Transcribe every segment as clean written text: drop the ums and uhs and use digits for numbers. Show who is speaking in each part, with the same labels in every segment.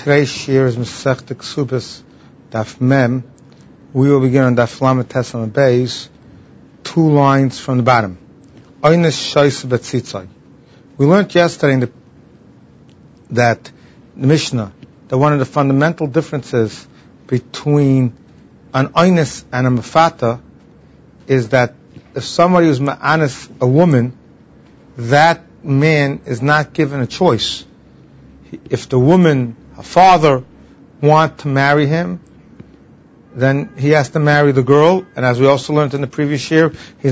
Speaker 1: Today's shir is Masechta Ksubas Daf Mem. We will begin on Daf Lamed Tesam Beis, 2 lines from the bottom. Oynes Shoyse Betzitzai. We learned yesterday that the Mishnah, that one of the fundamental differences between an Oynes and a Mefata is that if somebody is ma'anis a woman, that man is not given a choice. If the woman, her father, want to marry him, then he has to marry the girl. And as we also learned in the previous year, he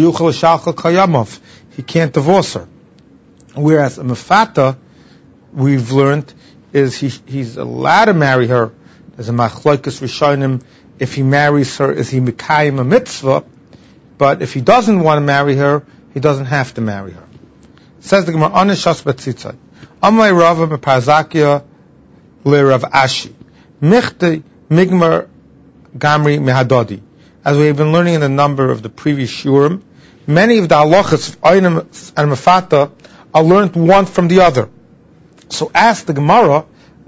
Speaker 1: can't divorce her. Whereas a mefata, we've learned, is he's allowed to marry her. There's a machlokes rishonim. If he marries her, is he mekayim a mitzvah? But if he doesn't want to marry her, he doesn't have to marry her. Says the Gemara, Anishas Betzitzai. Amay Rava meParzakia le Rav Ashi. Michte Migmar Gamri Mehadodi. As we have been learning in a number of the previous shurim, many of the halachas of Oynem and Mefata are learned one from the other. So ask the Gemara,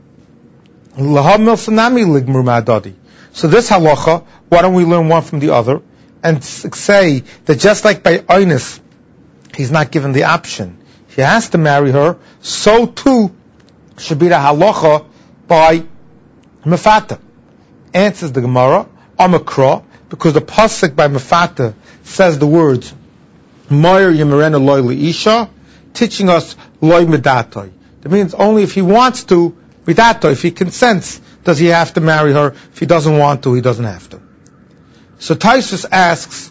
Speaker 1: Lahamil Sanami Ligmur Mehadodi. So this halacha, why don't we learn one from the other and say that just like by Oynes, he's not given the option, he has to marry her, so too should be the halacha by Mefata. Answers the Gemara, Amakra, because the pasuk by Mefata says the words Moyer Yemerena Loy Leisha, teaching us Loy Midatoi. That means only if he wants to, Midatoi, if he consents, does he have to marry her. If he doesn't want to, he doesn't have to. So Taisus asks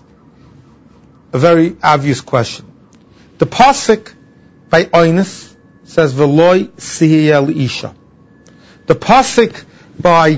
Speaker 1: a very obvious question. The pasuk by Oynes says Veloy Sihiyel Isha. The pasuk by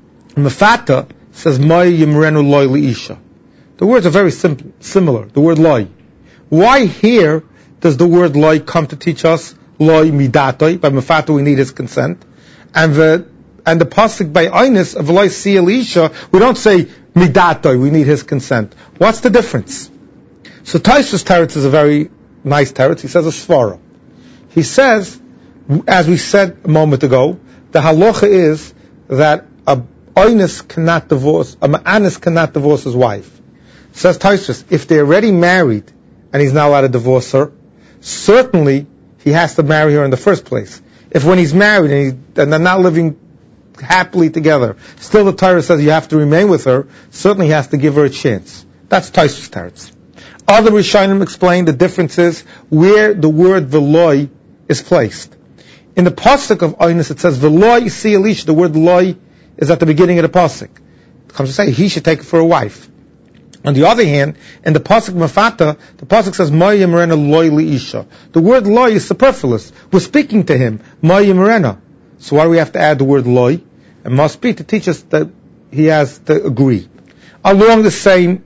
Speaker 1: Mefata says Moy Yimrenu Loy Leisha. The words are very similar. The word Loy. Why here does the word Loy come to teach us Loy Midatoi? By Mefata we need his consent, and the pasuk by Oynes of Veloy Sihiyel Isha we don't say Midatoi. We need his consent. What's the difference? So Taisus Teretz is a very nice teretz. He says a svara. He says, as we said a moment ago, the halacha is that a oynes cannot divorce, a ma'anis cannot divorce his wife. Says Taisus, if they're already married and he's not allowed to divorce her, certainly he has to marry her in the first place. If when he's married and they're not living happily together, still the Torah says you have to remain with her, certainly he has to give her a chance. That's Taisus teretz. Other Rishonim explain the differences where the word veloy is placed. In the pasuk of Oynes it says veloy Sihiyel. The word loy is at the beginning of the pasuk. It comes to say he should take her for a wife. On the other hand, in the pasuk Mefata, the pasuk says Moy Yimrena Loy Leisha. The word loy is superfluous. We're speaking to him, Moy Yimrena. So why do we have to add the word loy? It must be to teach us that he has to agree. Along the same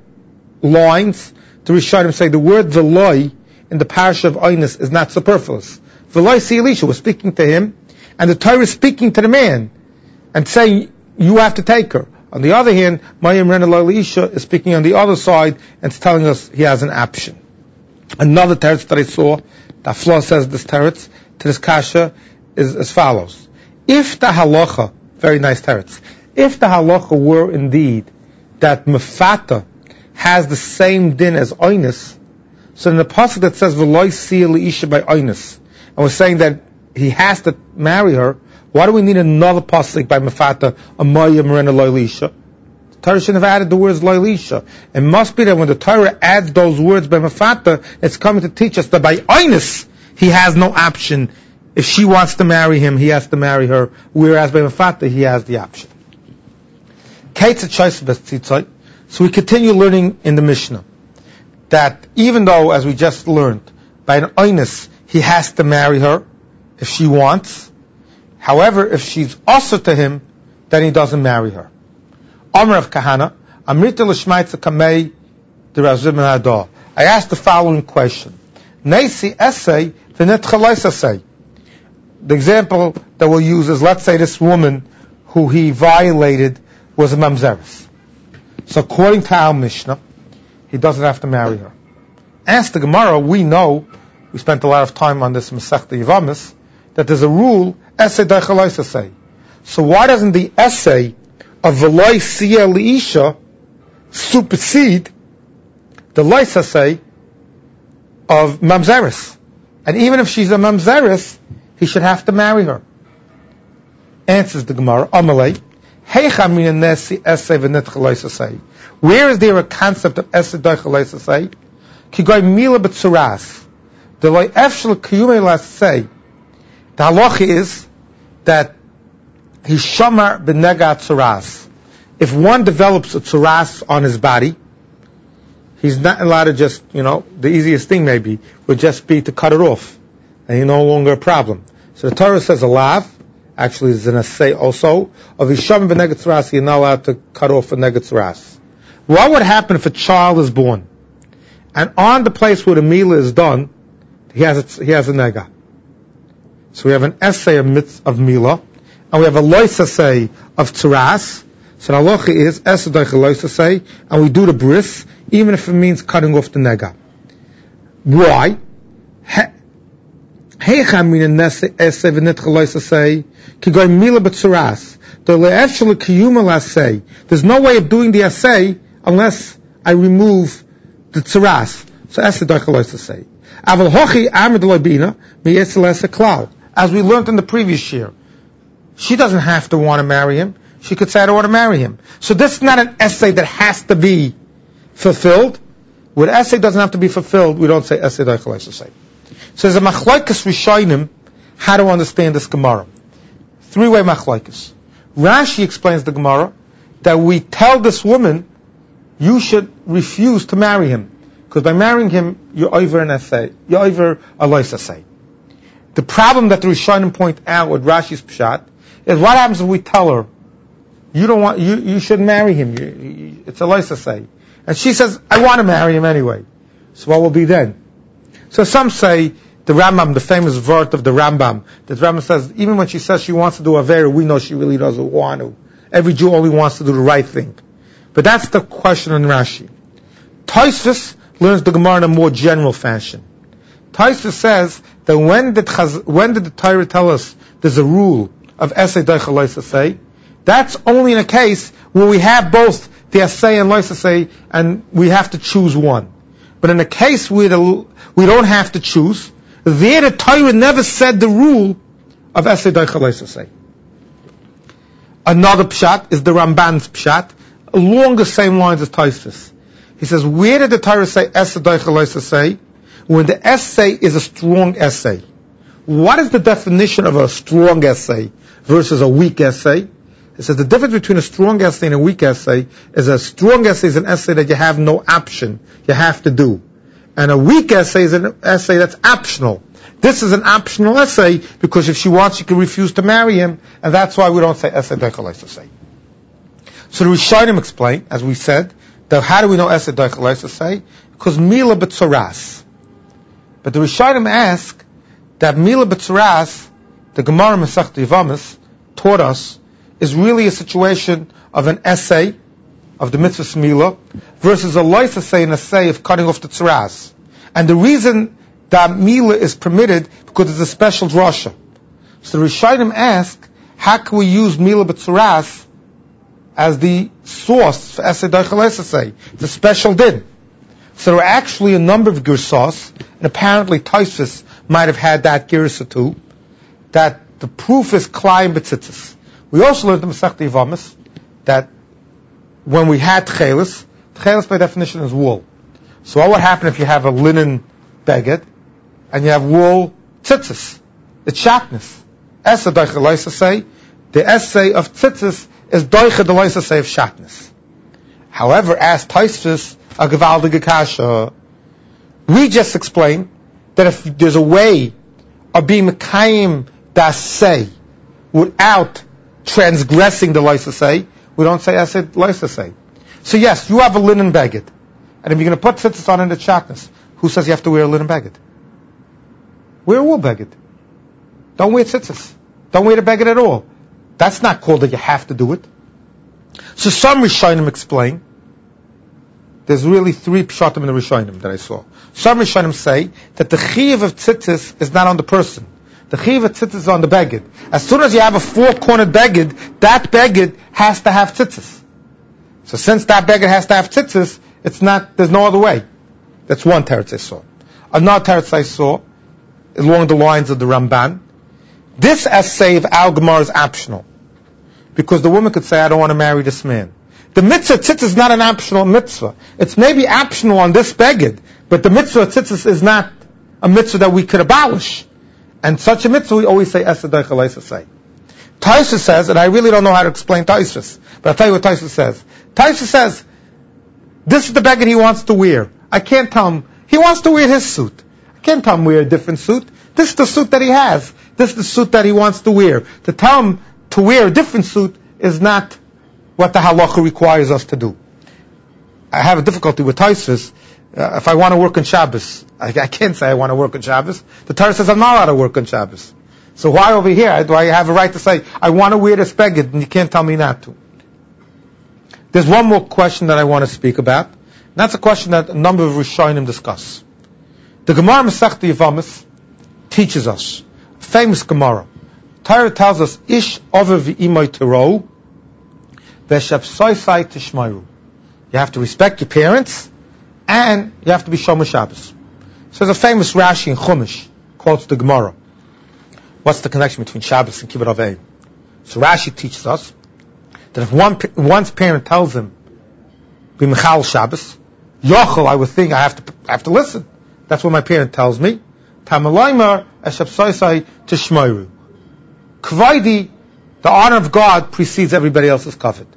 Speaker 1: lines, the Rishonim say the word veloy in the parasha of Oynes is not superfluous. Veloy Sihiyel, we're speaking to him, and the Torah is speaking to the man and saying you have to take her. On the other hand, Mayim Rena Loy Leisha is speaking on the other side and it's telling us he has an option. Another teretz that I saw, the Afla says this teretz to this kasha is as follows: if the halacha, very nice teretz, if the halacha were indeed that Mefata has the same din as Oynes, so in the pasuk that says Veloy Sihiyel Isha by Oynes, and we're saying that he has to marry her, why do we need another pasuk by Mefata, Amaya Merena Loy Leisha? The Torah shouldn't have added the words Loy Leisha. It must be that when the Torah adds those words by Mefata, it's coming to teach us that by Oynes he has no option. If she wants to marry him, he has to marry her, whereas by Mefata he has the option. So we continue learning in the Mishnah that even though, as we just learned, by an Oynes he has to marry her if she wants. However, if she's also to him, then he doesn't marry her. Amr of Kahana, Amrita l'shmaitza kamei de Rav Zimon Hadar. I asked the following question: Neisi essay v'net chalais essay. The example that we'll use is, let's say this woman who he violated was a mamzeres. So according to our Mishnah, he doesn't have to marry her. Ask the Gemara, we know, we spent a lot of time on this Masechta Yevamis, that there's a rule, Esei Dei Chalais Esei. So why doesn't the essay of V'loi Siyeh Li'isha supersede the Lois essay of Mamzeris? And even if she's a Mamzeris, he should have to marry her. Answers the Gemara, Amalei, Heicha min nesi essay v'nitcha Lois essay. Where is there a concept of essay doicha Lois essay? Ki goy mila b'tzuras. The Loi Efshel Kiyumei Lasei. The halacha is that he's shamar b'nega tzuras. If one develops a tzuras on his body, he's not allowed to just, the easiest thing maybe would just be to cut it off. And he's no longer a problem. So the Torah says a lav, actually is an essay also, of Yishamim b'nega tzuras, you're not allowed to cut off a nega tzuras. What would happen if a child is born? And on the place where the mila is done, he has a nega. So we have an essay of mila, and we have a lois essay of tzuras. So the halacha is essay doicha lois essay, and we do the bris, even if it means cutting off the nega. Why? There's no way of doing the essay unless I remove the tzuras. So essay doicha lois essay. As we learned in the previous year, she doesn't have to want to marry him. She could say, I don't want to marry him. So this is not an essay that has to be fulfilled. When essay doesn't have to be fulfilled, we don't say essay doicha lois essay. So there's a machlokes rishonim how to understand this Gemara. Three-way machlokes. Rashi explains the Gemara that we tell this woman, you should refuse to marry him. Because by marrying him, you're over an essay. You're over a lois essay. The problem that the Rishonim point out with Rashi's pshat is what happens if we tell her, you shouldn't marry him. It's a lois essay. And she says, I want to marry him anyway. So what will be then? So some say, the Rambam, the famous vert of the Rambam, that Rambam says, even when she says she wants to do Avera, we know she really doesn't want to. Every Jew only wants to do the right thing. But that's the question in Rashi. Tosfos learns the Gemara in a more general fashion. Tosfos says that when did the Torah tell us there's a rule of essay doicha lois essay? That's only in a case where we have both the essay and lois essay, and we have to choose one. But in a case where we don't have to choose, there the Torah never said the rule of essay doicha lois essay. Another pshat is the Ramban's pshat, along the same lines as Tosfos. He says, where did the Torah say essay doicha lois essay? When the essay is a strong essay. What is the definition of a strong essay versus a weak essay? It says the difference between a strong essay and a weak essay is a strong essay is an essay that you have no option, you have to do. And a weak essay is an essay that's optional. This is an optional essay because if she wants, she can refuse to marry him, and that's why we don't say essay doicha lois essay. So the Rishonim explain, as we said, that how do we know essay doicha lois essay? Because mila b'tzuras. But the Rishonim ask that mila b'tzuras, the Gemara Masechta Yevamos taught us, is really a situation of an essay of the mitzvah mila versus a lois essay, an essay of cutting off the tzuras. And the reason that mila is permitted because it's a special drasha. So the Rishonim ask, how can we use mila b'tzuras as the source for essay doicha lois essay? It's a special din. So there are actually a number of girsas, and apparently Tosfos might have had that girsa too, that the proof is klai b'tzitzis. We also learned in Masechta Yevamos that when we had tchelis by definition is wool. So what would happen if you have a linen beged and you have wool tzitzis? It's shatnez. Essay doicha lois essay. The essay of tzitzis is doicha the lois essay of shatnez. However, as Tosfos a gevaldige kasha, we just explained that if there's a way of being mekayim das say without transgressing the lois essay, we don't say essay lois essay. So yes, you have a linen beged, and if you're going to put tzitzis on it, it's shatnez. Who says you have to wear a linen beged? Wear a wool beged. Don't wear tzitzis. Don't wear the beged at all. That's not called that you have to do it. So some Rishonim explain, there's really three pshatim in the Rishonim that I saw. Some Rishonim say that the chiyuv of tzitzis is not on the person, The chiv tzitzis is on the beged. As soon as you have a four-cornered beged, that beged has to have tzitzis. So since that beged has to have tzitzis, there's no other way. That's one teretz I saw. Another teretz I saw, along the lines of the Ramban, this essay of Al Gemara is optional. Because the woman could say, I don't want to marry this man. The mitzvah tzitzis is not an optional mitzvah. It's maybe optional on this beged, but the mitzvah tzitzis is not a mitzvah that we could abolish. And such a mitzvah, we always say, Esed Doichalaisa say. Taisha says, and I really don't know how to explain Taisha, but I'll tell you what Taisha says. Taisha says, this is the beged he wants to wear. I can't tell him, he wants to wear his suit. I can't tell him wear a different suit. This is the suit that he has. This is the suit that he wants to wear. To tell him to wear a different suit is not what the halacha requires us to do. I have a difficulty with Taisha. If I want to work on Shabbos, I can't say I want to work on Shabbos. The Torah says I'm not allowed to work on Shabbos. So why over here do I have a right to say, I want to wear this beged, and you can't tell me not to? There's one more question that I want to speak about. And that's a question that a number of Rishonim discuss. The Gemara Masechta Yevamos teaches us, a famous Gemara. Torah tells us, Ish over v'imay tero, v'shapsoisai tishmayru. You have to respect your parents, and you have to be Shomer Shabbos. So there's a famous Rashi in Chumash, quotes the Gemara. What's the connection between Shabbos and Kibbutz Avei? So Rashi teaches us that if one's parent tells him, be Michal Shabbos, Yochel, I would think I have to listen. That's what my parent tells me. Tamalaymer eshapsoisai tishmayru. Kvaidi, the honor of God precedes everybody else's kavod.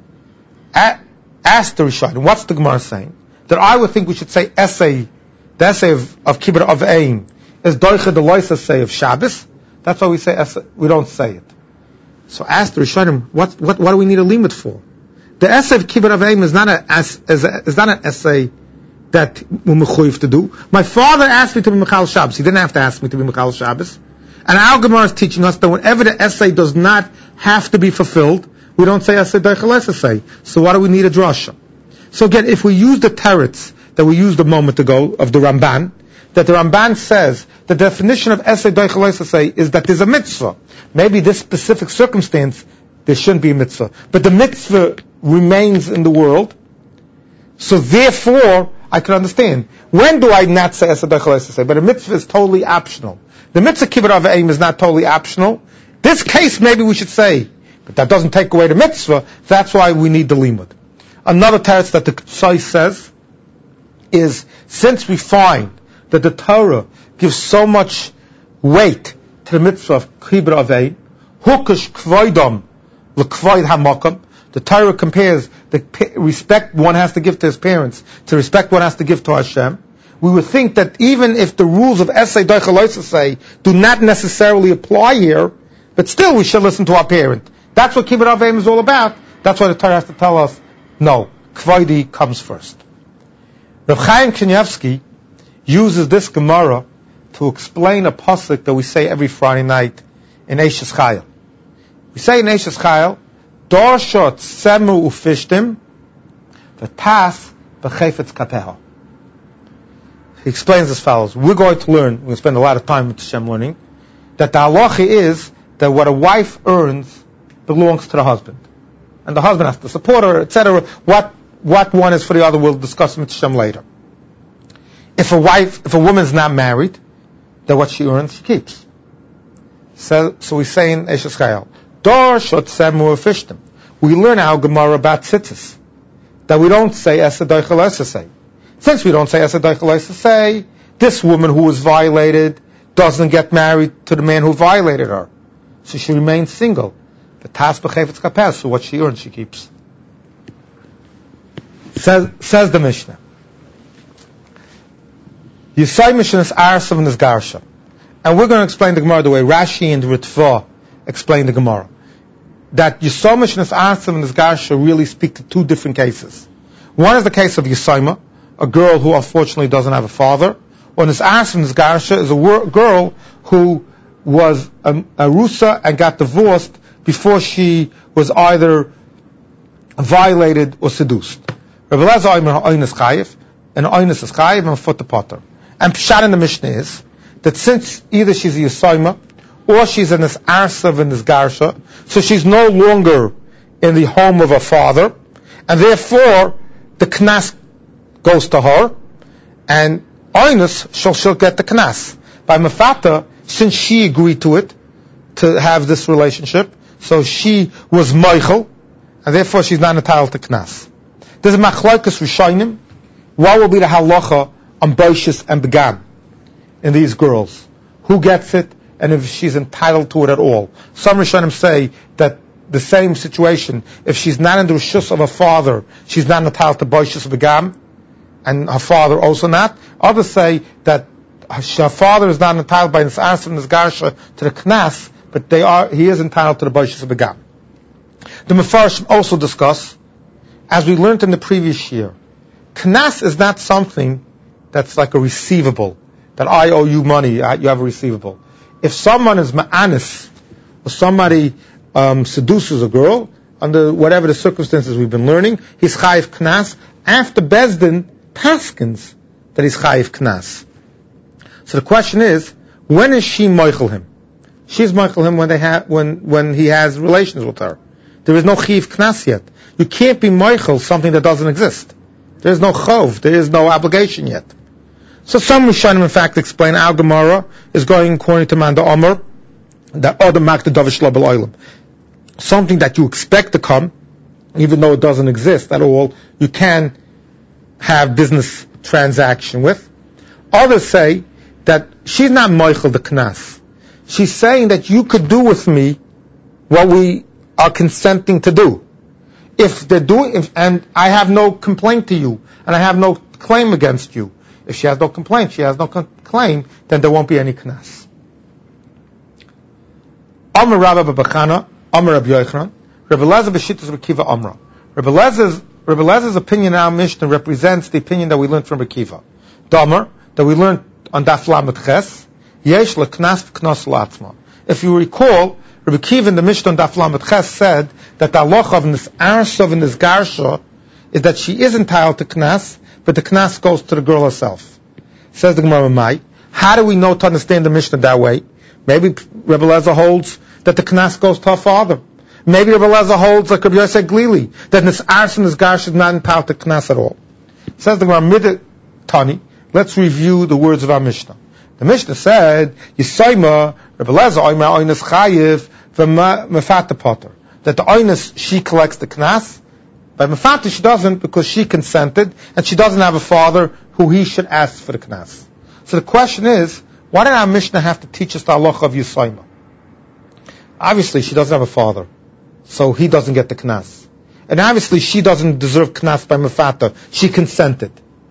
Speaker 1: Ask the Rishonim, what's the Gemara saying? That I would think we should say essay, the essay of Kibbutz Avei is doicha the loisa say of Shabbos. That's why we say essay. We don't say it. So ask the Rishonim, what do we need a limit for? The essay of Kibbutz Avei is not an essay that we're mechuyev to do. My father asked me to be Michal Shabbos. He didn't have to ask me to be Michal Shabbos. And our Gemara is teaching us that whenever the essay does not have to be fulfilled, we don't say essay doicha essay. So why do we need a drasha? So again, if we use the teretz that we used a moment ago of the Ramban, that the Ramban says the definition of essay doicha essay is that there's a mitzvah. Maybe this specific circumstance there shouldn't be a mitzvah, but the mitzvah remains in the world. So therefore, I can understand. When do I not say essay doicha essay? But a mitzvah is totally optional. The mitzvah kibbutz avei is not totally optional. This case maybe we should say, but that doesn't take away the mitzvah. That's why we need the limud. Another teretz that the Ksai says is, since we find that the Torah gives so much weight to the mitzvah of kibbutz avei, hukush kvoidam lekvoid hamakam, the Torah compares the respect one has to give to his parents to respect one has to give to Hashem. We would think that even if the rules of essay doicha say do not necessarily apply here, but still we should listen to our parent. That's what kibbutz avei is all about. That's why the Torah has to tell us, no, kvoidi comes first. Reb Chaim Kanievsky uses this Gemara to explain a pasuk that we say every Friday night in Eishes Chayil. We say in Eishes Chayil, Dor shot semu ufishtim, v'tas b'chefetz kapeha. He explains as follows. We're going to learn, we're going to spend a lot of time with Hashem learning, that the halacha is that what a wife earns belongs to the husband. And the husband has to support her, etc. What one is for the other, we'll discuss with Hashem later. If a woman's not married, then what she earns, she keeps. So we say in Eishes Chayil, Dor shot semu ufishtim. We learn our Gemara about tzitzis, that we don't say esed doicha say. Since we don't say esed doicha say, this woman who was violated doesn't get married to the man who violated her. So she remains single. The tas b'chefetz kapes, so what she earns, she keeps. Says the Mishnah. Yisai Mishnah is Arsav and is Garsha. And we're going to explain the Gemara the way Rashi and Ritva explain the Gemara. That Yisai Mishnah is Arsav and is Garsha really speak to two different cases. One is the case of Yisaima, a girl who unfortunately doesn't have a father. Or this Arsav and is Garsha is a girl who was a Rusa and got divorced before she was either violated or seduced. Rebbe Lezer Omer Oynes Chayiv, and Oynes is Chayiv and Fut the Potter. And Pshat in the Mishnah is that since either she's a Yisaima or she's in this arsav in this garsha, so she's no longer in the home of her father, and therefore the knas goes to her, and oinus she'll get the knas. By mafata, since she agreed to it, to have this relationship, so she was moichel, and therefore she's not entitled to knas. There's a machlokes rishonim. What will be the halacha on boishis and began in these girls? Who gets it, and if she's entitled to it at all? Some rishonim say that the same situation, if she's not in the rishus of her father, she's not entitled to boishis began, and her father also not. Others say that her father is not entitled by this arsa and this garsha to the knas, but he is entitled to the boishis began. The Mefarshim also discuss, as we learned in the previous year, knas is not something that's like a receivable, that I owe you money, you have a receivable. If someone is ma'anis, or somebody seduces a girl, under whatever the circumstances we've been learning, he's chayiv knas, after Bezdin paskins that he's chayiv knas. So the question is, when is she moichel him? She's moichel him when he has relations with her. There is no chiv knas yet. You can't be moichel something that doesn't exist. There is no chov. There is no obligation yet. So some Rishonim in fact explain our Gemara is going according to Manda Omer, that other makta davish lo b'loilam. Something that you expect to come, even though it doesn't exist at all, you can have business transaction with. Others say that she's not moichel the knas. She's saying that you could do with me what we are consenting to do. If they're doing, and I have no complaint to you, and I have no claim against you. If she has no complaint, she has no claim, then there won't be any knas. Amar Rabba B'Bachana, Amar Rabbi Yochanan, Rabbi Elazar b'Shittas Rabbi Kiva Amra. Rabbi Elazar's opinion in our Mishnah represents the opinion that we learned from Rabbi Kiva. Damar, that we learned on Daf Lamed Ches, Yesh leknas v'knos la'atzma. If you recall, Rabbi Kiva in the Mishnah on Daf Lamed Ches said that the halacha of this arsav and this garsha is that she is entitled to knas, but the knas goes to the girl herself. Says the Gemara Mai. How do we know to understand the Mishnah that way? Maybe Rabbi Elazar holds that the knas goes to her father. Maybe Rabbi Elazar holds like Rabbi Yosef Glili, that this arsav and this garsha is not entitled to knas at all. Says the Gemara Midah Tani. Let's review the words of our Mishnah. The Mishnah said, Yisayma, Rabbi Elazar, Oymar Oynes Chayiv, Mefata Potter. That the Oynes, she collects the knas. By Mefata, she doesn't, because she consented, and she doesn't have a father who he should ask for the knas. So the question is, why did our Mishnah have to teach us the halacha of Yisayma? Obviously, she doesn't have a father, so he doesn't get the knas. And obviously, she doesn't deserve knas by Mefata. She consented.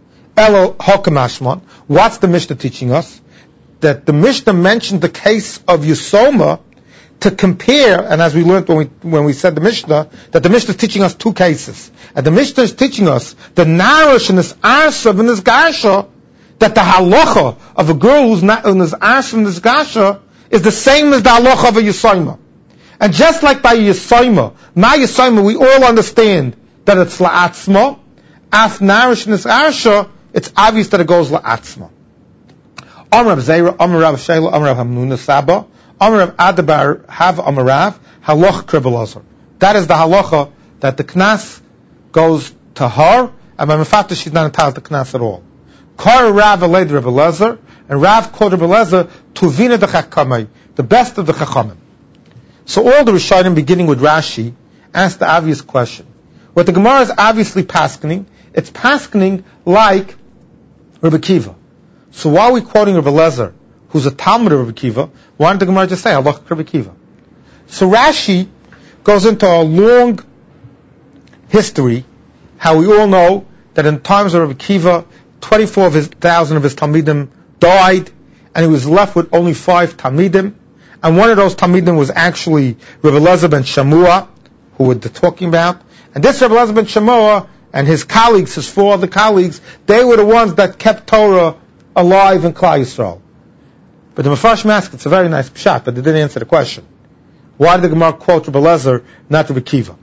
Speaker 1: Elo Hokamashman. What's the Mishnah teaching us? That the Mishnah mentioned the case of Yisoma to compare, and as we learned when we said the Mishnah, that the Mishnah is teaching us two cases. And the Mishnah is teaching us the narish in this arsav and this gasha, that the halacha of a girl who's not in this arsav and this gasha is the same as the halacha of a Yisoma. And just like by Yisoma, my Yisoma, we all understand that it's la'atzma. Af narish in this arsha, it's obvious that it goes la'atzma. Amar Rav Zera, Amar Rav Shela, Amar Rav Hamnuna Saba, Amar Rav Adabar, Hav Amar Rav, Halach Rabbi Elazar. That is the halacha that the knas goes to her, and by Mefata she's not entitled to knas at all. Kar Rav Aled Rabbi Elazar, and Rav called Rabbi Elazar Tuvina de Chachamai, the best of the Chachamim. So all the Rishonim, beginning with Rashi, asked the obvious question. What the Gemara is obviously paskening, it's paskening like Rabbi Kiva. So why are we quoting Rabbi Elazar, who's a Talmud of Rabbi Kiva? Why didn't the Gemara just say, Allah Rabbi Kiva? So Rashi goes into a long history, how we all know that in times of Rabbi Kiva, 24,000 of his Talmidim died, and he was left with only 5 Talmidim, and one of those Talmidim was actually Rabbi Elazar ben Shamua, who we're talking about, and this Rabbi Elazar ben Shamua and his colleagues, his 4 other colleagues, they were the ones that kept Torah alive in Klal Yisrael. But the Mefarshim asked, it's a very nice pshat, but they didn't answer the question. Why did the Gemara quote Rabbi Elazar, not Rabbi Kiva?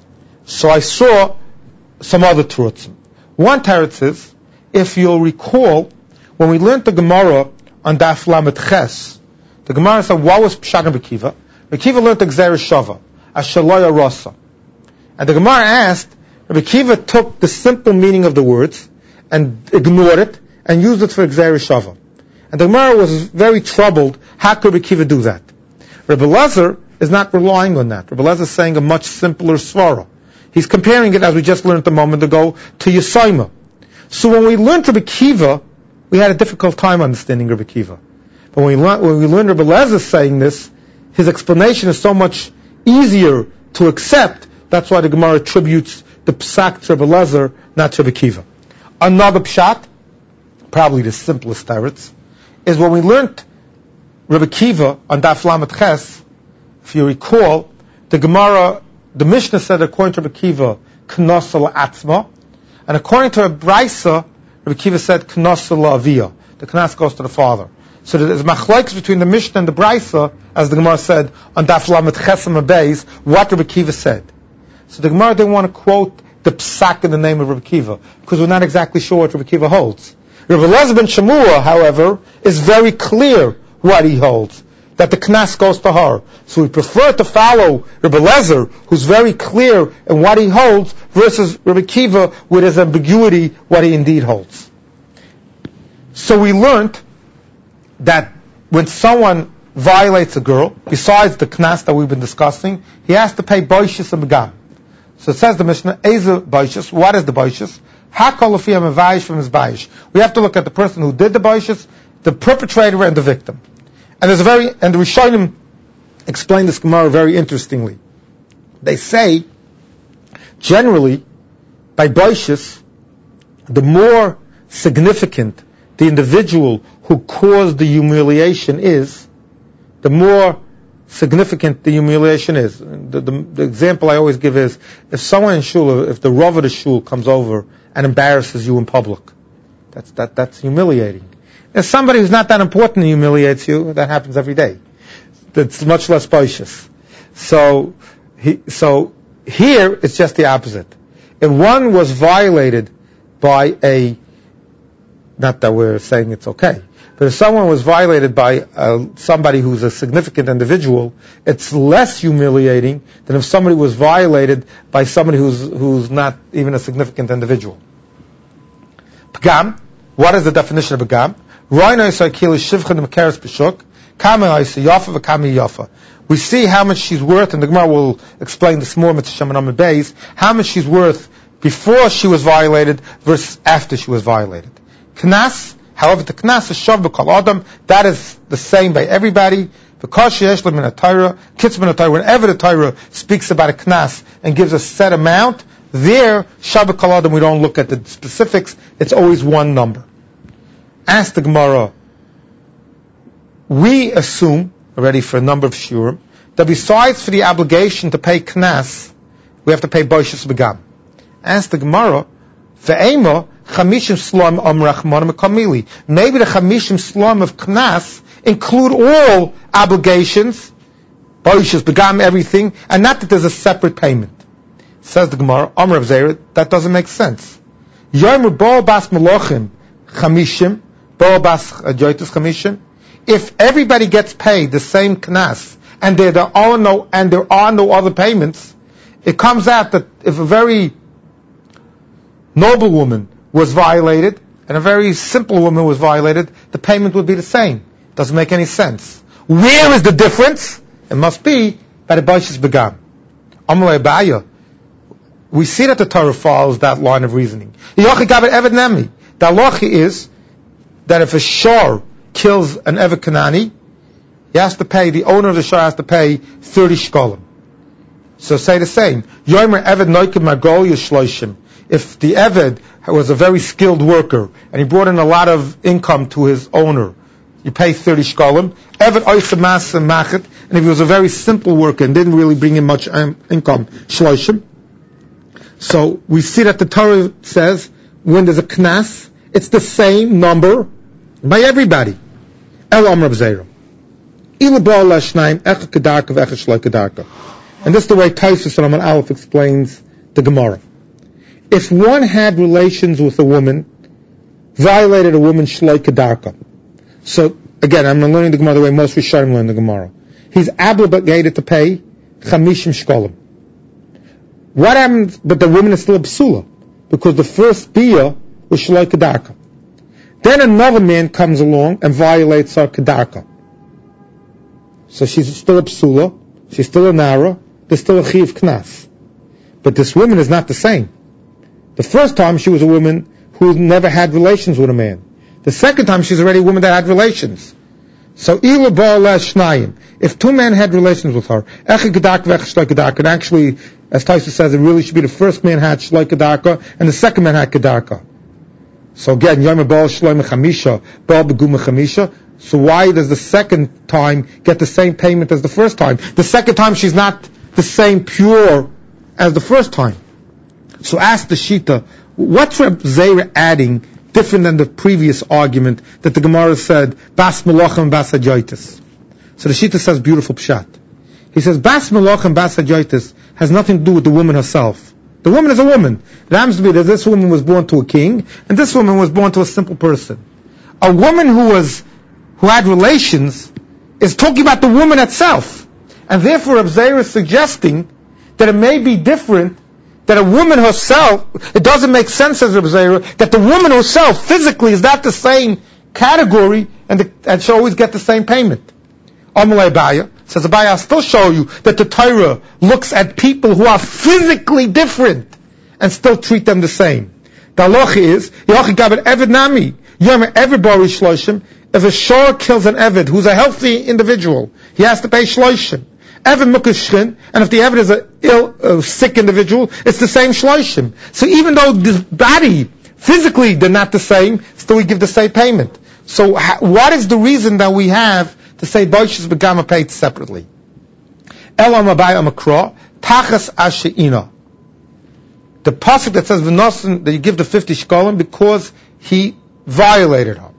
Speaker 1: So I saw some other terutzim. One teretz is, if you'll recall, when we learned the Gemara on Daf Lamed Ches, The Gemara said, what was Pshat Rabbi Akiva? Rabbi Akiva learned the Gzeres Shava, Ashaloya Rasa. And the Gemara asked, Rabbi Akiva took the simple meaning of the words and ignored it and used it for Gzeres Shava. And the Gemara was very troubled. How could Rabbi Akiva do that? Rabbi Elazar is not relying on that. Rabbi Elazar is saying a much simpler svara. He's comparing it, as we just learned a moment ago, to Yesayma. So when we learned Rabbi Akiva, we had a difficult time understanding Rabbi Akiva. But when we learned Rabbi Elazar saying this, his explanation is so much easier to accept. That's why the Gemara attributes the psak to Rabbi Elazar, not to Rabbi Akiva. Another pshat, probably the simplest teretz, is when we learned Rabbi Akiva on Daf Lamed Ches. If you recall, the Mishnah said according to Rabbi Akiva, K'nosa la'atzma, and according to a Brisa, Rabbi Akiva said K'nosa la'aviyah. The knas goes to the father. So there's machlokes between the Mishnah and the Brisa, as the Gemara said on Daf Lamed Ches and Beis, what Rabbi Akiva said. So the Gemara didn't want to quote the psak in the name of Rabbi Akiva, because we're not exactly sure what Rabbi Akiva holds. Rabbi Elazar ben Shemua, however, is very clear what he holds, that the knas goes to her. So we prefer to follow Rabbi Elazar, who's very clear in what he holds, versus Rabbi Akiva, with his ambiguity, what he indeed holds. So we learned that when someone violates a girl, besides the knas that we've been discussing, he has to pay boishis and begam. So it says the Mishnah, Eza boishis, what is the boishis? Hakol lefiyam avayish from his bayish. We have to look at the person who did the boishis, the perpetrator and the victim. And the Rishonim explain this Gemara very interestingly. They say, generally, by boishis, the more significant the individual who caused the humiliation is, the more significant the humiliation is. The example I always give is, if someone in shul, if the rav of the shul comes over and embarrasses you in public, that's humiliating. If somebody who's not that important humiliates you, that happens every day. That's much less boishis. So here it's just the opposite. If one was violated by not that we're saying it's okay, but if someone was violated by somebody who's a significant individual, it's less humiliating than if somebody was violated by somebody who's not even a significant individual. Pagam, what is the definition of pagam? We see how much she's worth, and the Gemara will explain this more, how much she's worth before she was violated versus after she was violated. Knas, however, the knas is shav b'kol adam, that is the same by everybody. Because sheyesh l'min ha-Torah, kitz min ha-Torah, whenever the Torah speaks about a knas and gives a set amount, there, shav b'kol adam, we don't look at the specifics, it's always one number. Ask the Gemara, we assume, already for a number of shurim, that besides for the obligation to pay knas, we have to pay boishis begam. Ask the Gemara, ve'ema, chamishim slum amrachman mekamili. Maybe the chamishim slum of knas include all obligations, boishis begam, everything, and not that there's a separate payment. Says the Gemara, Amr of Zera, that doesn't make sense. Yomer bo bas melochim chamishim, bo bas joitus chamishim. If everybody gets paid the same knas, and there are no other payments, it comes out that if a very noble woman was violated, and a very simple woman was violated, the payment would be the same. Doesn't make any sense. Where is the difference? It must be by the boishis begam. Amalei Abaya. We see that the Torah follows that line of reasoning. The halacha is that if a shor kills an Eved Kanani, the owner of the shor has to pay 30 shkolim. So say the same. Yomer Eved Noikim Magol Yishloishim. If the Eved was a very skilled worker and he brought in a lot of income to his owner, you pay 30 shkolim. Eved Oisamas and Machet, and if he was a very simple worker and didn't really bring in much income, Shloishim. So we see that the Torah says when there's a knas, it's the same number by everybody. El Amr B'Zeira. And this is the way Taisus and Amar Aleph explains the Gemara. If one had relations with a woman, violated a woman shloi kedarka, so again, I'm learning the Gemara the way most Rishonim learn the Gemara. He's obligated to pay 50 shkolim. What happens? But the woman is still a psula, because the first biyah was shloi kedarka. Then another man comes along and violates her kedarka. So she's still a psula, she's still a nara, there's still a chiv knas. But this woman is not the same. The first time she was a woman who never had relations with a man. The second time she's already a woman that had relations. So ilu ba'ala shnayim. If two men had relations with her, echi kedarka v'echi shloi kedarka, and actually, as Taisa says, it really should be the first man had shloi kedarka and the second man had kedarka. So again, yom ba'al shloi mechamisha, ba'al b'gu mechamisha. So why does the second time get the same payment as the first time? The second time she's not the same pure as the first time. So ask the Shita, what's Reb Zera adding different than the previous argument that the Gemara said, Bas Melachim and Bas Hajoitis? So the Shita says beautiful pshat. He says, Bas Melachim and Bas Hajoitis has nothing to do with the woman herself. The woman is a woman. It happens to be that this woman was born to a king, and this woman was born to a simple person. A woman who had relations is talking about the woman itself. And therefore Reb Zera is suggesting that it may be different, that a woman herself, it doesn't make sense as Reb Zera, that the woman herself physically is not the same category and she'll always get the same payment. Amalei Abaya says, Abaya, I'll still show you that the Torah looks at people who are physically different and still treat them the same. The halacha is, Yochi Gabet Eved Nami, Yomer Eved Bari Shloshim, if a shor kills an Eved who's a healthy individual, he has to pay Shloshim. Eved Mukashchin, and if the Eved is a sick individual, it's the same Shloshim. So even though this body, physically they're not the same, still we give the same payment. So what is the reason that we have to say Boish's Begama paid separately? Elam Abai Amakra, Tachas Ashe'ina. The pasuk that says V'nosan, that you give the 50 shkolim because he violated her.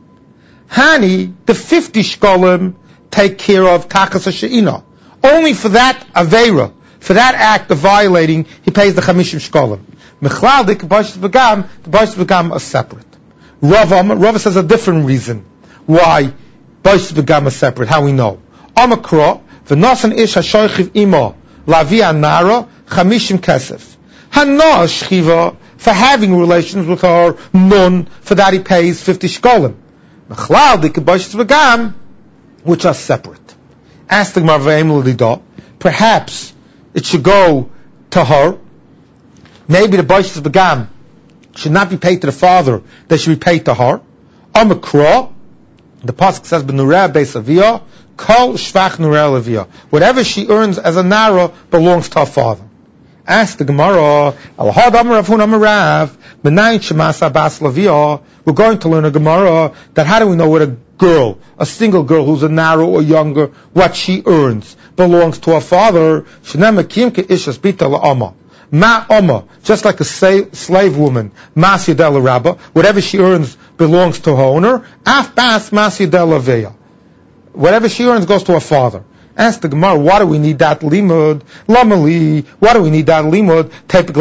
Speaker 1: Hani, the 50 shkolim take care of Tachas Ashe'ina. Only for that Aveira, for that act of violating, he pays the 50 shkolim. Mechaldik, Boish's Begam, the Boish's Begam are separate. Rava says a different reason why Boish's Begam is separate, how we know. Amakra, V'nosan ish ha-shoychiv imo, lavi anara, 50 kesef. Hana shchiva, for having relations with her, nun, for that he pays 50 shkolim. Mechaldik, Boish's Begam, which are separate. Ask the Gemara, perhaps it should go to her. Maybe the Boish's Begam should not be paid to the father, they should be paid to her. Amakra, the pasuk says, "B'nureh beis aviyah, kol shvach nureh leviyah." Whatever she earns as a nara belongs to her father. Ask the Gemara, Al-had amar Rav Huna amar Rav, b'nayin shemasa bas leviyah. We're going to learn a Gemara that how do we know what a girl, a single girl who's a nara or younger, what she earns belongs to her father? Shnei mekim ke'ishas bita la'ama. Ma Oma, just like a slave woman, Mas Yadel Rabba, whatever she earns belongs to her owner. Af Bas Mas Yadel Aveya. Whatever she earns goes to her father. Ask the Gemara, why do we need that limud? Lamali, why do we need that limud?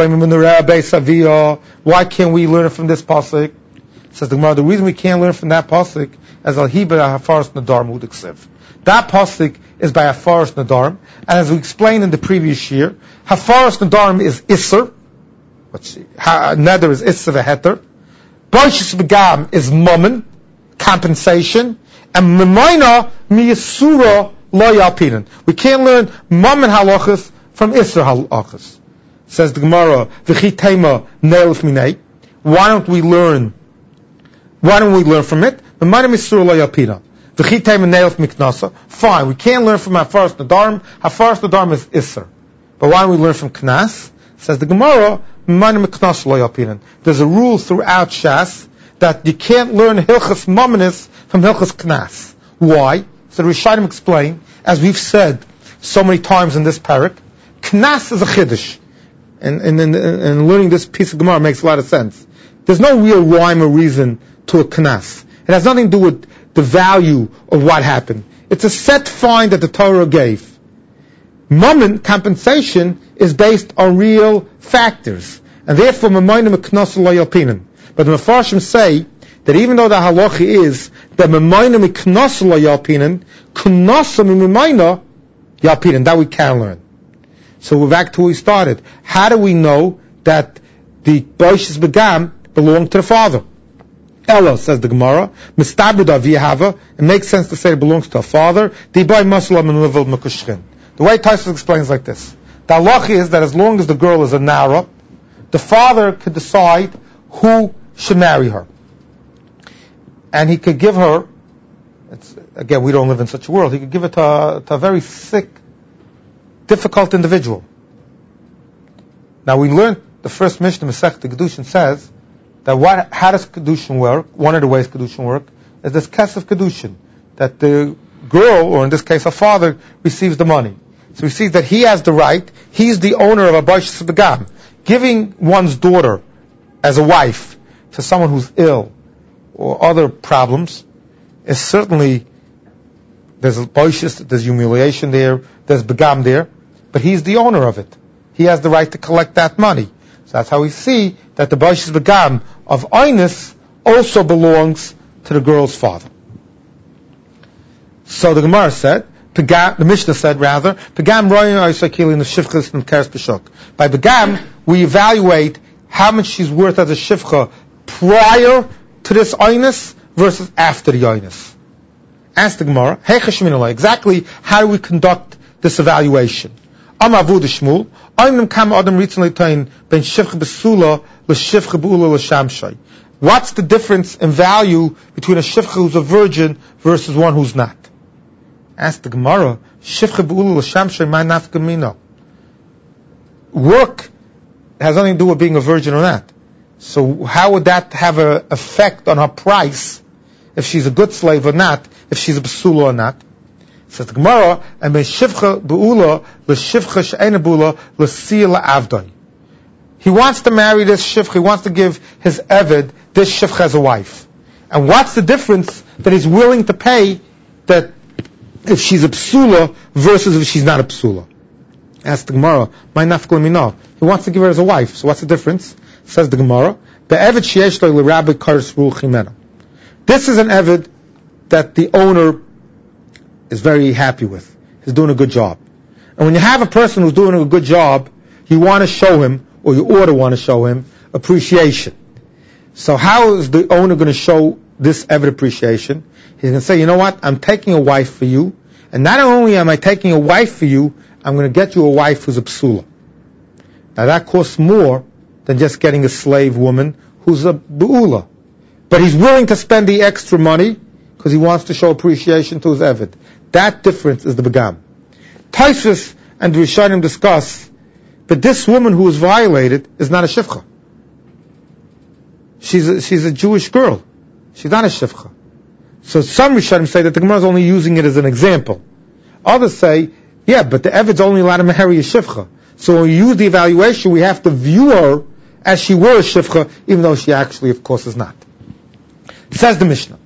Speaker 1: Why can't we learn it from this pasuk? Says the Gemara, the reason we can't learn from that pasuk is al-hibah hafaras nadarm udiksiv. That pasuk is by hafaras nadarm, and as we explained in the previous year, hafaras nadarm is isser. Nether is isser v'heter. Boish's Begam is mammon, compensation, and memayna miyasura lo yalpinan. We can't learn mammon halachas from isser halachas. Says the Gemara, v'chi tema neilif minei. Why don't we learn from it? Memayna miyasura lo yalpinan. Fine, we can't learn from Hafaras Nadarm. Hafaras Nadarm is Isser. But why don't we learn from Knas? Says the Gemara, there's a rule throughout Shas that you can't learn Hilchas Mamanis from Hilchas Knas. Why? So the Rishonim explain, as we've said so many times in this parak, Knas is a Chiddush. And learning this piece of Gemara makes a lot of sense. There's no real rhyme or reason to a Knas. It has nothing to do with the value of what happened. It's a set fine that the Torah gave. Mammon, compensation, is based on real factors. And therefore, Mamayna Meknos Lo Yalpinan. But the Mefarshim say that even though the halacha is that memayna miknas lo yalpinin, kunasa mimayna yalpinin. That we can learn. So we're back to where we started. How do we know that the boishis begam belong to the father? Ella, says the Gemara, mistabida v'yahava. It makes sense to say it belongs to a father. The way Tosfos explains like this: the halacha is that as long as the girl is a nara, the father could decide who should marry her, and he could give her. Again, we don't live in such a world. He could give it to a very sick, difficult individual. Now we learned the first Mishnah Masechta Kedushin says that how does Kedushin work? One of the ways Kedushin work is this kesef Kedushin, that the girl, or in this case her father, receives the money. So we see that he has the right, he's the owner of a boishis begam. Giving one's daughter as a wife to someone who's ill or other problems is certainly, there's boishis, there's humiliation there, there's begam there, but he's the owner of it. He has the right to collect that money. So that's how we see that the boishis begam of Einus also belongs to the girl's father. So the Gemara said, the Mishnah said rather, Pegam royin oisakili in the shivchas and keres b'shuk. By Pegam, we evaluate how much she's worth as a shivcha prior to this Einus versus after the Einus. Ask the Gemara, exactly how do we conduct this evaluation? Amavu de Shmuel, Oimnim kam adam ritzon letain ben shivcha besula l'shivcha beula l'shamshay. What's the difference in value between a shivcha who's a virgin versus one who's not? Ask the Gemara, shivcha beula l'shamshay ma nafka mino. Work has nothing to do with being a virgin or not. So how would that have an effect on her price if she's a good slave or not, if she's a besula or not? Says the Gemara, and ben shivcha beula l'shivcha she'ena beula l'siyah la'avdai. He wants to marry this shivcha, he wants to give his eved this shivcha as a wife. And what's the difference that he's willing to pay that if she's a psula versus if she's not a psula? Ask the Gemara, my nafkal minah. He wants to give her as a wife, so what's the difference? Says the Gemara, be'eved sheyesh lo l'rabbi kares ruach himena. This is an eved that the owner is very happy with. He's doing a good job. And when you have a person who's doing a good job, you want to show him, or you ought to want to show him, appreciation. So how is the owner going to show this eved appreciation? He's going to say, you know what, I'm taking a wife for you, and not only am I taking a wife for you, I'm going to get you a wife who's a psula. Now that costs more than just getting a slave woman who's a beula. But he's willing to spend the extra money because he wants to show appreciation to his eved. That difference is the begam. Tosfos and the Rishonim discuss, but this woman who was violated is not a shivcha. She's a Jewish girl. She's not a shivcha. So some Rishonim say that the Gemara is only using it as an example. Others say, yeah, but the eved's only allowed to marry a shivcha. So when we use the evaluation, we have to view her as she were a shivcha, even though she actually, of course, is not. Says the Mishnah,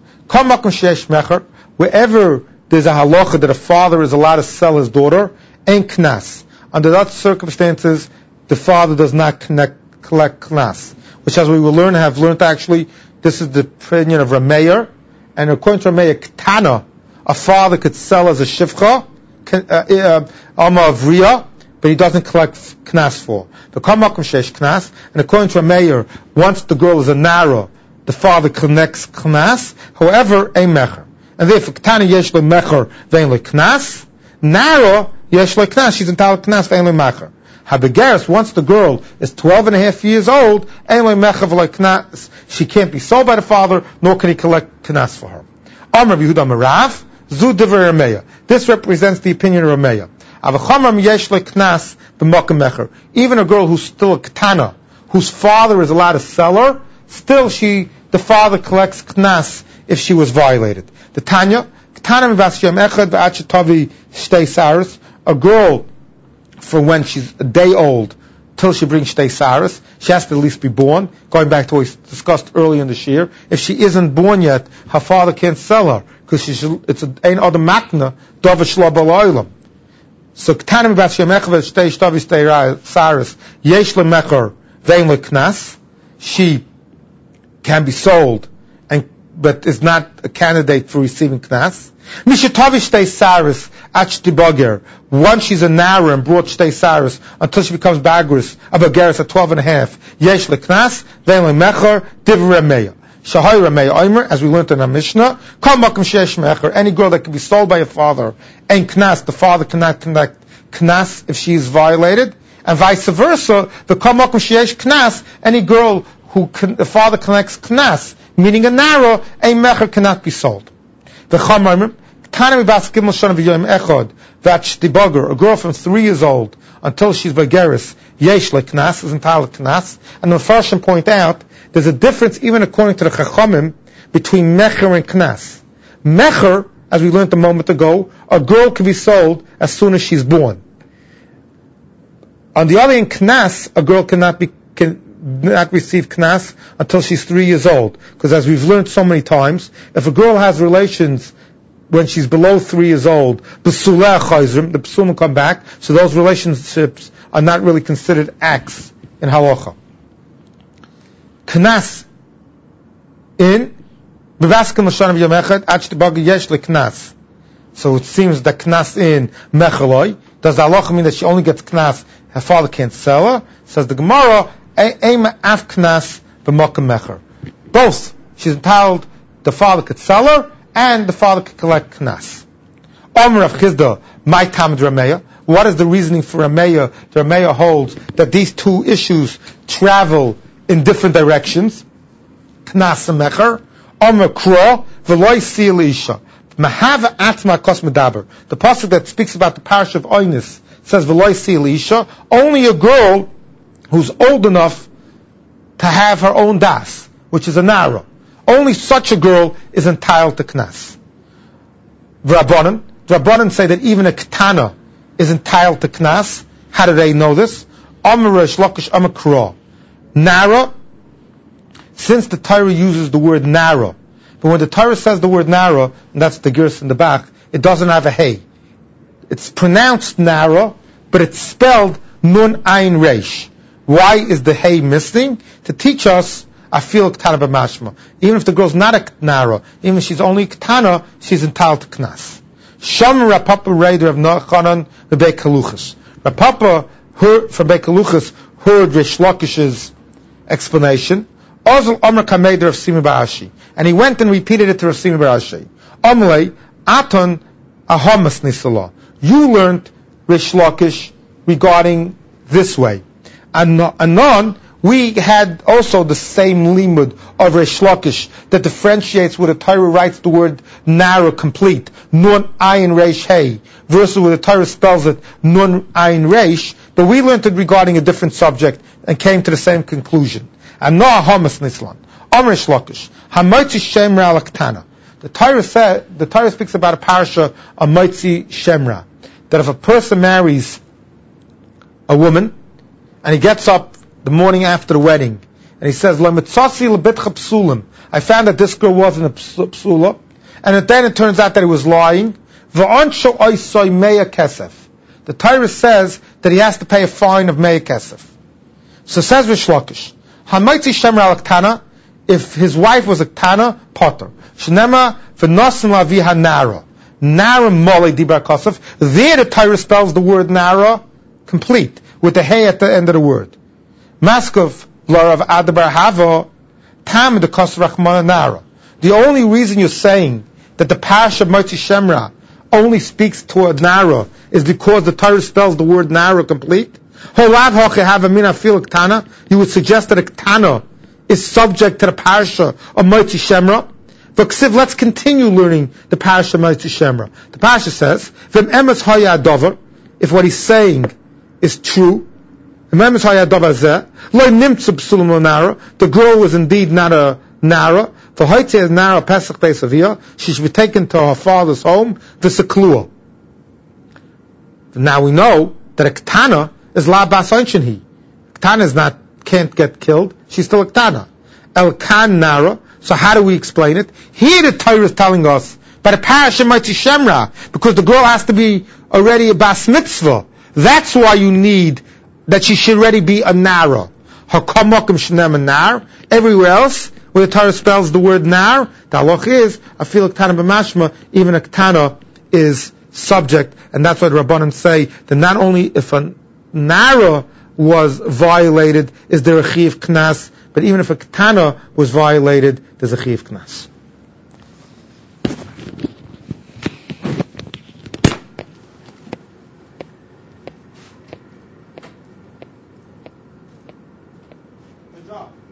Speaker 1: wherever there's a halacha that a father is allowed to sell his daughter, ain't knas. Under that circumstances, the father does not collect knas. Which, as we will have learned actually, this is the opinion of Rameir, and according to Rameir, Ketana, a father could sell as a shivcha, Alma Avriya, but he doesn't collect knas for. The Kamakum Shesh knas, and according to Rameir, once the girl is a nara, the father collects knas, however, a mecher. And therefore, Ketana yesh le mecher vein le knas, nara yesh le knas, she's entitled knas vein le mecher. Habegeres, once the girl is 12 and a half years old, ein le mecher vein le knas, she can't be sold by the father, nor can he collect knas for her. Amar Yehuda Merav, zu divrei Rameya. This represents the opinion of Rameya. Avachamam yesh le knas b'makom mecher. Even a girl who's still a ketana, whose father is allowed to sell her, still the father collects knas if she was violated. The Tanya, ketana mivas yom echad v'at shetavi shtei saras, a girl for when she's a day old till she brings shtei saras, she has to at least be born. Going back to what we discussed earlier in this year, if she isn't born yet, her father can't sell her because it's ein other makna davar shlo b'laylam. So ketana mivas yom echad v'at shtavi shtei saras yesh lemecher vein leknas, she can be sold and but is not a candidate for receiving knas. Mishatavish shtei saris at shtibager. Once she's a nara and brought shtei saris until she becomes bagris, a bageris at 12 and a half. Yesh leknas, ve'en lemecher, div remeya. Shahay remeya oimer, as we learned in our Mishnah, kol makom sheyesh mecher, any girl that can be sold by a father, and knas, the father cannot connect knas if she is violated, and vice versa, the kol makom sheyesh knas, any girl the father collects knas, meaning a nara, a mecher cannot be sold. The Chamarim, Tanami Bas Gimel Shana V'Yom Echad, V'Achtibager, a girl from 3 years old until she's Bageris, Yesh Knas, is entitled Knas. And the Farshim point out, there's a difference even according to the Chachamim between Mecher and Knas. Mecher, as we learned a moment ago, a girl can be sold as soon as she's born. On the other hand, Knas, a girl cannot receive knas until she's 3 years old. Because as we've learned so many times, if a girl has relations when she's below 3 years old, the psul will come back, so those relationships are not really considered acts in halacha. Knas in so it seems that knas in mechaloi, does the halacha mean that she only gets knas, her father can't sell her? Says the Gemara, both. She's entitled, the father could sell her, and the father could collect knas. Omer of Chizda, my Talmud Rameya. What is the reasoning for Rameya? The Rameya holds that these two issues travel in different directions. Knas and mecher. Omer kro, v'loi sil isha. Mahava atma kos medaber. The pasuk that speaks about the parish of Oynis says v'loi sil isha. Only a girl who's old enough to have her own das, which is a nara. Only such a girl is entitled to knas. Rabbanan say that even a ketana is entitled to knas. How do they know this? Amarish lakish amakra. Nara, since the Torah uses the word nara, but when the Torah says the word nara, and that's the girs in the back, it doesn't have a hey. It's pronounced nara, but it's spelled nun ayin reish. Why is the hay missing? To teach us, I feel ketana b'mashma. Even if the girl's not a nara, even if she's only ketana, she's entitled to knas. Sham Rapapa Raider of Nachanan Rebbe Kaluchas. Rapapa heard from Rebbe Kaluchas, heard Rish Lakish's explanation. Ozal Omer Kameder of Simi Barashi. And he went and repeated it to Rav Simi Barashi. Omlei, Aton Ahamas Nisala. You learned Rish Lakish regarding this way. Anon, we had also the same limud of Rish Lakish that differentiates where the Torah writes the word nara complete, nun ayin reish hey, versus where the Torah spells it nun ayin reish. But we learned it regarding a different subject and came to the same conclusion. And no hamas nislan, Rish Lakish, hamoitzi shemra alaktana. The Torah speaks about a parasha of moitzi shemra, that if a person marries a woman and he gets up the morning after the wedding, and he says, I found that this girl wasn't a psula, and then it turns out that he was lying. The Torah says that he has to pay a fine of meya kesef. So says Rish Lakish, if his wife was a tana, potter. Shnema v'nosim laviha nara. Nara mole dibar kosef. There the Torah spells the word nara complete, with the hey at the end of the word. Maskov Larav Adabar Havo Tam the Kosrachmana Nara. The only reason you're saying that the Parsha of Motzi Shemra only speaks to a Nara is because the Torah spells the word Nara complete. You would suggest that a Ktana is subject to the Parsha of Motzi Shemra. But let's continue learning the Parsha of Motzi Shemra. The Parsha says, if what he's saying is true, the girl was indeed not a nara. She should be taken to her father's home, the seklua. Now we know that a ktana is la bas oinshin. Ktana can't get killed. She's still a ktana. El kan nara. So how do we explain it? Here the Torah is telling us by the parasha Motzi Shemra, because the girl has to be already a bas mitzvah. That's why you need that she should already be a nara. Everywhere else, where the Torah spells the word nar, The halach is, afil ktana b'mashma, even a ktana is subject, and that's why the Rabbanan say that not only if a nara was violated, is there a chiv knas, but even if a ktana was violated, there's a chiv knas. Good job.